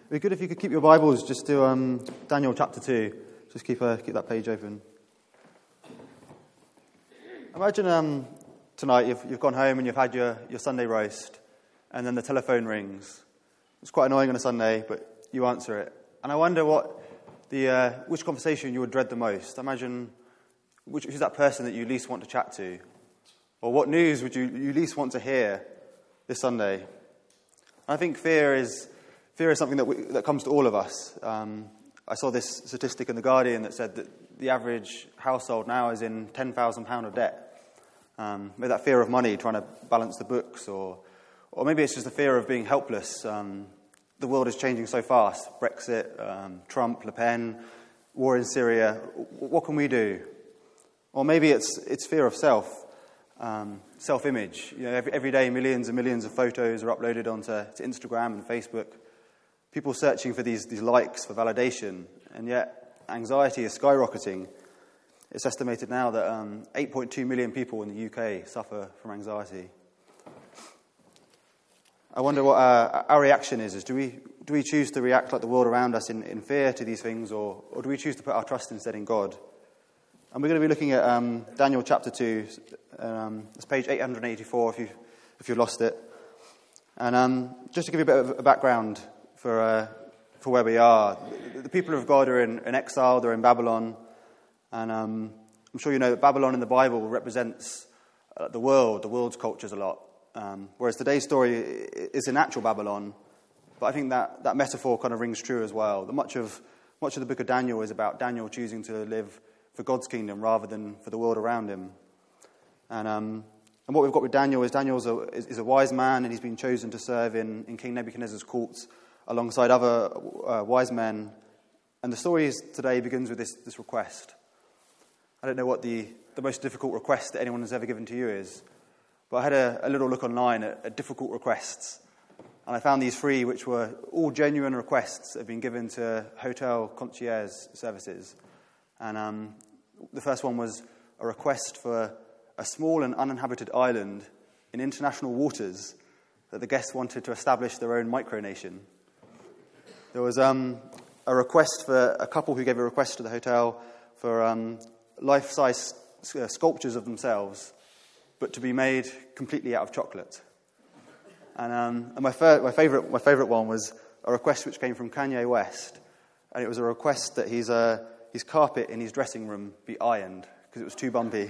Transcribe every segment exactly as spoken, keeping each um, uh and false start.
It'd be good if you could keep your Bibles just to um, Daniel chapter two. Just keep uh, keep that page open. Imagine um, tonight you've, you've gone home and you've had your, your Sunday roast, and then the telephone rings. It's quite annoying on a Sunday, but you answer it. And I wonder what the uh, which conversation you would dread the most. Imagine which who's that person that you least want to chat to, or what news would you, you least want to hear this Sunday. I think fear is fear is something that we, that comes to all of us. Um, I saw this statistic in The Guardian that said that the average household now is in ten thousand pounds of debt. Um, maybe that fear of money, trying to balance the books, or or maybe it's just the fear of being helpless. Um, the world is changing so fast. Brexit, um, Trump, Le Pen, war in Syria. What can we do? Or maybe it's it's fear of self. Um, self-image. You know, every, every day millions and millions of photos are uploaded onto to Instagram and Facebook. People searching for these, these likes, for validation, and yet anxiety is skyrocketing. It's estimated now that um, eight point two million people in the U K suffer from anxiety. I wonder what our, our reaction is. is do we do we choose to react like the world around us in, in fear to these things, or, or do we choose to put our trust instead in God? And we're going to be looking at um, Daniel chapter two. Um, it's page eight hundred eighty-four if you if you lost it. And um, just to give you a bit of a background for uh, for where we are, the, the people of God are in, in exile. They're in Babylon, and um, I'm sure you know that Babylon in the Bible represents uh, the world, the world's cultures a lot. Um, whereas today's story is in actual Babylon, but I think that, that metaphor kind of rings true as well. That much of much of the book of Daniel is about Daniel choosing to live for God's kingdom rather than for the world around him. And um, and what we've got with Daniel is Daniel a, is, is a wise man, and he's been chosen to serve in, in King Nebuchadnezzar's courts alongside other uh, wise men. And the story is, today begins with this, this request. I don't know what the, the most difficult request that anyone has ever given to you is, but I had a, a little look online at, at difficult requests, and I found these three, which were all genuine requests that have been given to hotel concierge services. And um, the first one was a request for a small and uninhabited island in international waters that the guests wanted to establish their own micronation. There was um, a request for a couple who gave a request to the hotel for um, life-size uh, sculptures of themselves, but to be made completely out of chocolate. And, um, and my, fa- my favourite my favourite one was a request which came from Kanye West, and it was a request that he's uh, his carpet in his dressing room be ironed because it was too bumpy.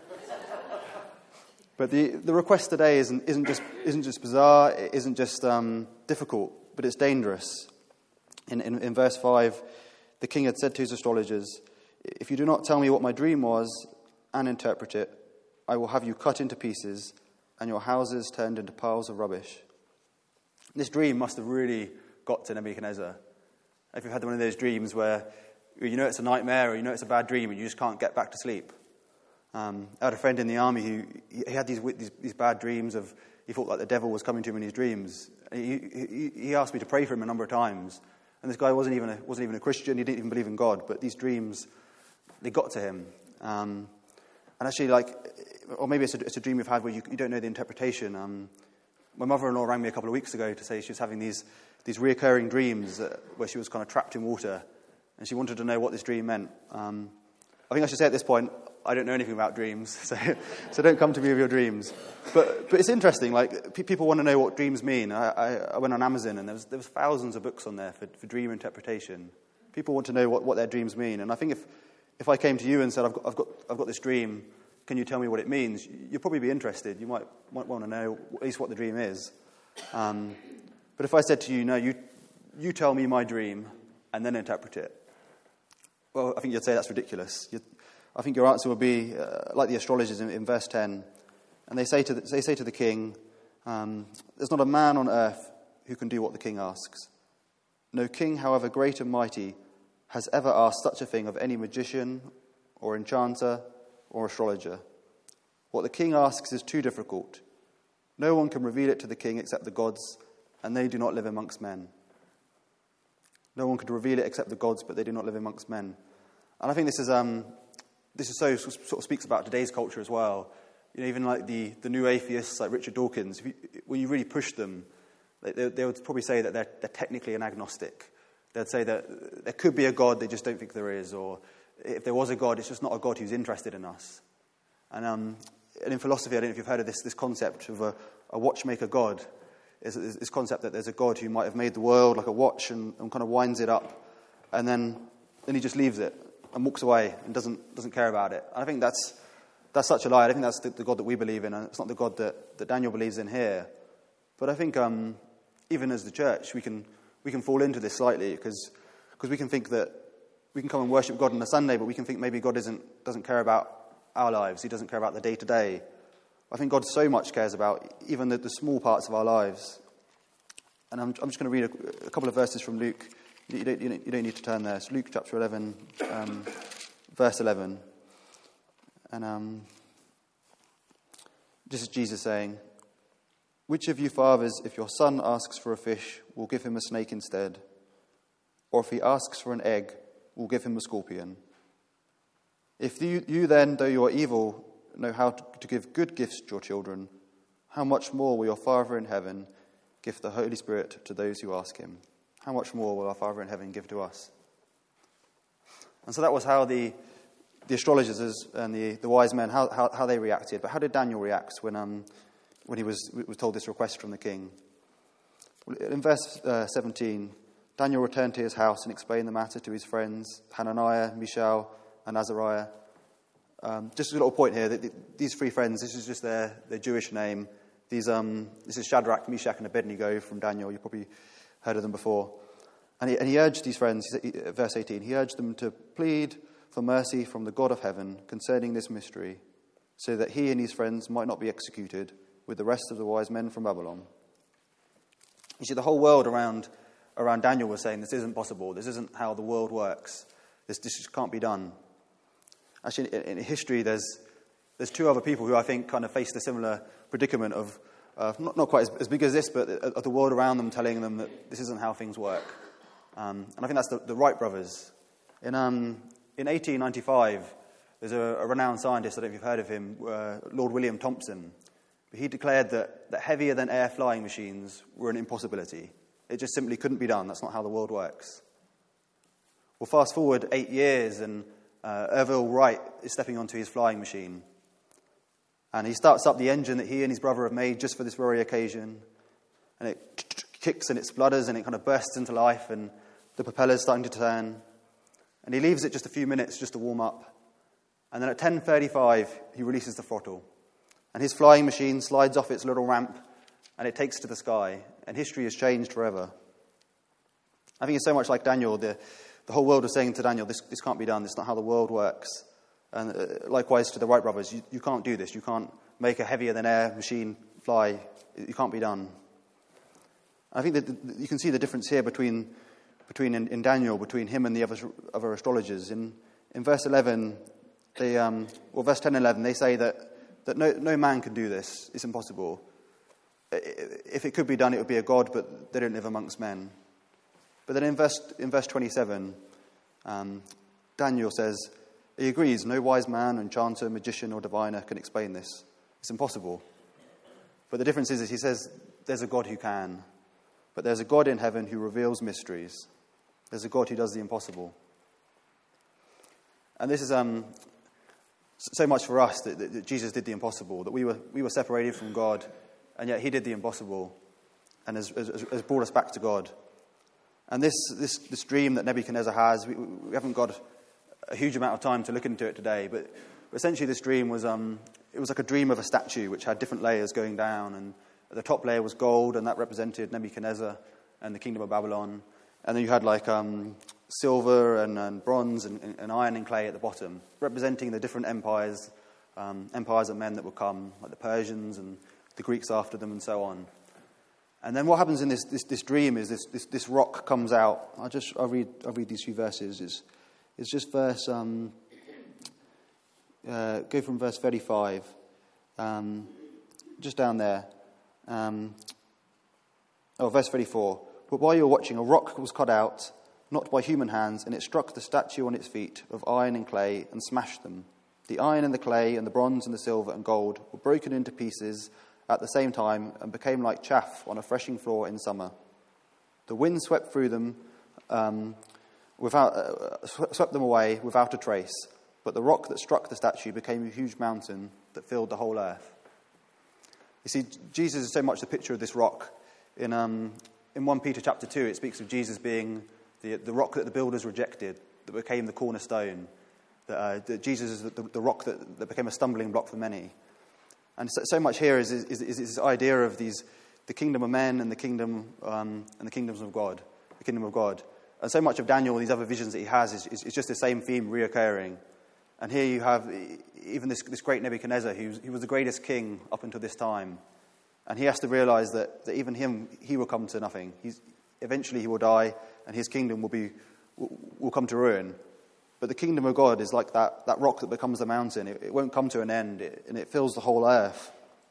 But the, the request today isn't isn't just isn't just bizarre. It isn't just um, difficult, but it's dangerous. In, in in verse five, the king had said to his astrologers, "If you do not tell me what my dream was and interpret it, I will have you cut into pieces and your houses turned into piles of rubbish." This dream must have really got to Nebuchadnezzar. If you've had one of those dreams where you know it's a nightmare or you know it's a bad dream and you just can't get back to sleep. Um, I had a friend in the army who he had these, these these bad dreams of, he thought like the devil was coming to him in his dreams. He, he, he asked me to pray for him a number of times. And this guy wasn't even a, wasn't even a Christian, he didn't even believe in God, but these dreams, they got to him. Um, and actually, like, or maybe it's a, it's a dream you've had where you, you don't know the interpretation. Um, my mother-in-law rang me a couple of weeks ago to say she was having these, these reoccurring dreams uh, where she was kind of trapped in water, and she wanted to know what this dream meant. Um, I think I should say at this point, I don't know anything about dreams, so so don't come to me with your dreams. But but it's interesting, like, pe- people want to know what dreams mean. I, I, I went on Amazon, and there was, there was thousands of books on there for, for dream interpretation. People want to know what, what their dreams mean. And I think if, if I came to you and said, I've got, I've got I've got this dream, can you tell me what it means? You'd probably be interested. You might, might want to know at least what the dream is. Um, but if I said to you, no, you you tell me my dream and then interpret it, well, I think you'd say that's ridiculous. You'd, I think your answer would be uh, like the astrologers in, in verse ten. And they say to the, they say to the king, um, there's not a man on earth who can do what the king asks. No king, however great and mighty, has ever asked such a thing of any magician or enchanter or astrologer. What the king asks is too difficult. No one can reveal it to the king except the gods, and they do not live amongst men. No one could reveal it except the gods, but they do not live amongst men. And I think this is um, this is so sort of speaks about today's culture as well. You know, even like the, the new atheists like Richard Dawkins, if you, when you really push them, They, they would probably say that they're, they're technically an agnostic. They'd say that there could be a God, they just don't think there is, or if there was a God, it's just not a God who's interested in us. And, um, and in philosophy, I don't know if you've heard of this, this concept of a, a watchmaker God. It's this concept that there's a God who might have made the world like a watch and, and kind of winds it up, and then then he just leaves it and walks away and doesn't doesn't care about it. And I think that's that's such a lie. I don't think that's the, the God that we believe in, and it's not the God that, that Daniel believes in here. But I think um, even as the church, we can we can fall into this slightly, because because we can think that we can come and worship God on a Sunday, but we can think maybe God isn't doesn't care about our lives. He doesn't care about the day to day. I think God so much cares about even the, the small parts of our lives. And I'm, I'm just going to read a, a couple of verses from Luke. You don't, you don't, you don't need to turn there. It's Luke chapter eleven, um, verse eleven. And um, this is Jesus saying, "Which of you fathers, if your son asks for a fish, will give him a snake instead? Or if he asks for an egg, will give him a scorpion? If you, you then, though you are evil, know how to, to give good gifts to your children, how much more will your Father in heaven give the Holy Spirit to those who ask him?" How much more will our Father in heaven give to us? And so that was how the the astrologers and the, the wise men, how, how how they reacted. But how did Daniel react when um when he was was told this request from the king? Well, in verse uh, seventeen, Daniel returned to his house and explained the matter to his friends Hananiah, Mishael, and Azariah. Um, just a little point here, that these three friends, this is just their, their Jewish name. These, um, this is Shadrach, Meshach, and Abednego from Daniel. You've probably heard of them before. And he, and he urged these friends, verse eighteen, he urged them to plead for mercy from the God of heaven concerning this mystery, so that he and his friends might not be executed with the rest of the wise men from Babylon. You see, the whole world around, around Daniel was saying, this isn't possible. This isn't how the world works. This, this just can't be done. Actually, in, in history, there's there's two other people who I think kind of faced a similar predicament of, uh, not, not quite as, as big as this, but of the world around them telling them that this isn't how things work. Um, and I think that's the, the Wright brothers. In um, in eighteen ninety-five, there's a, a renowned scientist, I don't know if you've heard of him, uh, Lord William Thompson. He declared that, that heavier-than-air flying machines were an impossibility. It just simply couldn't be done. That's not how the world works. Well, fast forward eight years, and uh, Orville Wright is stepping onto his flying machine. And he starts up the engine that he and his brother have made just for this very occasion. And it kicks and it splutters and it kind of bursts into life, and the propeller's starting to turn. And he leaves it just a few minutes just to warm up. And then at ten thirty-five, he releases the throttle. And his flying machine slides off its little ramp, and it takes to the sky. And history has changed forever. I think it's so much like Daniel. The, the whole world is saying to Daniel, this, this can't be done. This is not how the world works. And uh, likewise to the Wright brothers, you, you can't do this. You can't make a heavier-than-air machine fly. It can't be done. I think that the, you can see the difference here between between in, in Daniel, between him and the other, other astrologers. In in verse eleven, they um, or verse ten and eleven, they say that that no no man can do this. It's impossible. If it could be done, it would be a god, but they don't live amongst men. But then in verse in verse twenty-seven, um, Daniel says, he agrees, no wise man, enchanter, magician, or diviner can explain this. It's impossible. But the difference is, is he says there's a God who can. But there's a God in heaven who reveals mysteries. There's a God who does the impossible. And this is um, so much for us that, that, that Jesus did the impossible, that we were we were separated from God, and yet he did the impossible and has, has, has brought us back to God. And this this, this dream that Nebuchadnezzar has, we, we haven't got a huge amount of time to look into it today, but essentially this dream was um, it was like a dream of a statue which had different layers going down, and the top layer was gold, and that represented Nebuchadnezzar and the kingdom of Babylon. And then you had like um, silver and, and bronze and, and iron and clay at the bottom, representing the different empires, um, empires of men that would come, like the Persians and the Greeks after them and so on. And then what happens in this this, this dream is this, this this rock comes out. I'll just I'll read I'll read these few verses. It's, it's just verse um, uh, go from verse thirty-five, um, just down there. Um, oh, verse thirty-four. But while you were watching, a rock was cut out, not by human hands, and it struck the statue on its feet of iron and clay and smashed them. The iron and the clay and the bronze and the silver and gold were broken into pieces, at the same time and became like chaff on a threshing floor in summer. The wind swept through them, um, without uh, swept them away without a trace. But the rock that struck the statue became a huge mountain that filled the whole earth. You see, Jesus is so much the picture of this rock. In um, in First Peter chapter two, it speaks of Jesus being the the rock that the builders rejected, that became the cornerstone. That, uh, that Jesus is the, the rock that, that became a stumbling block for many. And so, so much here is, is, is, is this idea of these the kingdom of men and the kingdom um, and the kingdoms of God, the kingdom of God. And so much of Daniel and these other visions that he has is, is, is just the same theme reoccurring. And here you have even this, this great Nebuchadnezzar, who was, who was the greatest king up until this time. And he has to realize that, that even him, he will come to nothing. He's, eventually he will die, and his kingdom will be will, will come to ruin. But the kingdom of God is like that, that rock that becomes the mountain. It, it won't come to an end, it, and it fills the whole earth.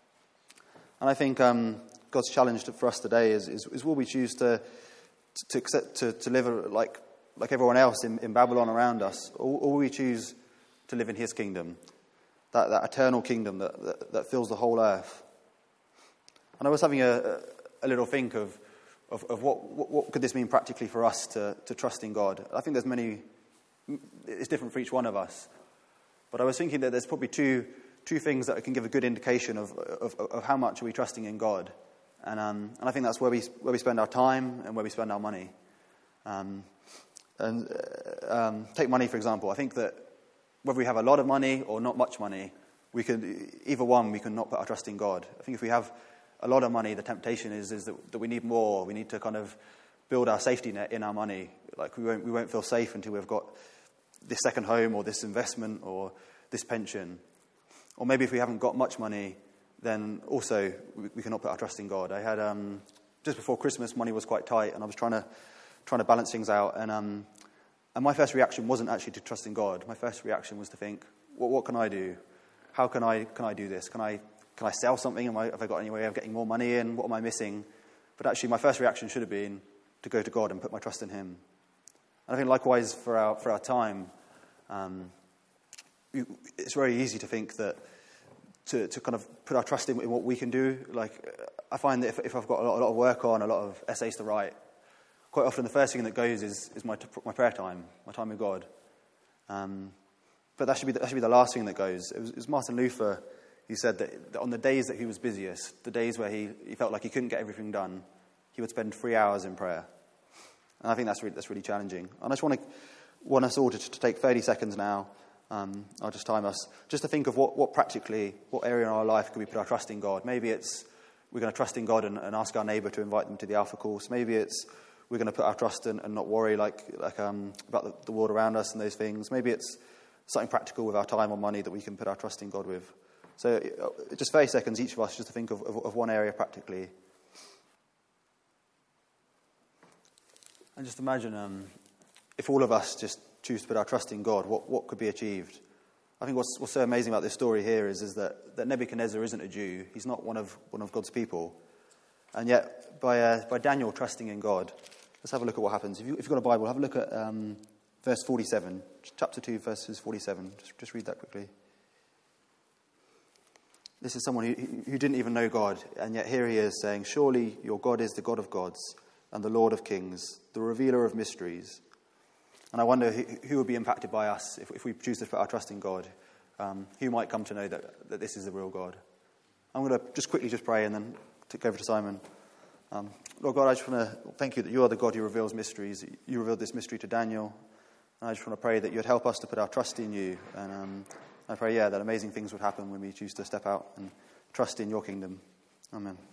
And I think um, God's challenge for us today is, is, is will we choose to to accept, to, to live like like everyone else in, in Babylon around us, or, or will we choose to live in his kingdom, that, that eternal kingdom that, that, that fills the whole earth. And I was having a, a little think of, of, of what, what, what could this mean practically for us to, to trust in God. I think there's many, it's different for each one of us. But I was thinking that there's probably two two things that can give a good indication of, of, of how much are we trusting in God. And um, and I think that's where we where we spend our time and where we spend our money. Um, and uh, um, take money, for example. I think that whether we have a lot of money or not much money, we can, either one, we can not put our trust in God. I think if we have a lot of money, the temptation is is that, that we need more. We need to kind of build our safety net in our money. Like we won't we won't feel safe until we've got this second home or this investment or this pension. Or maybe if we haven't got much money, then also we, we cannot put our trust in God. I had um, just before Christmas, money was quite tight, and I was trying to trying to balance things out. And um, and my first reaction wasn't actually to trust in God. My first reaction was to think, what what can I do? How can I can I do this? Can I can I sell something? Am I, have I got any way of getting more money in? What am I missing? But actually, my first reaction should have been to go to God and put my trust in Him. And I think likewise for our for our time, um, it's very easy to think that. To, to kind of put our trust in, in what we can do. Like, I find that if, if I've got a lot, a lot of work on, a lot of essays to write, quite often the first thing that goes is, is my, my prayer time, my time with God. Um, but that should, be the, that should be the last thing that goes. It was, it was Martin Luther who said that, that on the days that he was busiest, the days where he, he felt like he couldn't get everything done, he would spend three hours in prayer. And I think that's really, that's really challenging. And I just want to want us all to, to take thirty seconds now. Um, I'll just time us, just to think of what, what practically, what area in our life could we put our trust in God. Maybe it's we're going to trust in God and, and ask our neighbour to invite them to the Alpha course. Maybe it's we're going to put our trust in and not worry like like um, about the, the world around us and those things. Maybe it's something practical with our time or money that we can put our trust in God with. So uh, just thirty seconds, each of us, just to think of, of, of one area practically. And just imagine um, if all of us just choose to put our trust in God, what, what could be achieved? I think what's, what's so amazing about this story here is, is that, that Nebuchadnezzar isn't a Jew. He's not one of one of God's people. And yet, by uh, by Daniel trusting in God, let's have a look at what happens. If, you, if you've got a Bible, have a look at um, verse forty-seven, chapter two, verses forty-seven. Just, just read that quickly. This is someone who, who didn't even know God, and yet here he is saying, "Surely your God is the God of gods and the Lord of kings, the revealer of mysteries." And I wonder who, who would be impacted by us if, if we choose to put our trust in God. Um, who might come to know that, that this is the real God? I'm going to just quickly just pray and then take over to Simon. Um, Lord God, I just want to thank you that you are the God who reveals mysteries. You revealed this mystery to Daniel. And I just want to pray that you'd help us to put our trust in you. And um, I pray, yeah, that amazing things would happen when we choose to step out and trust in your kingdom. Amen.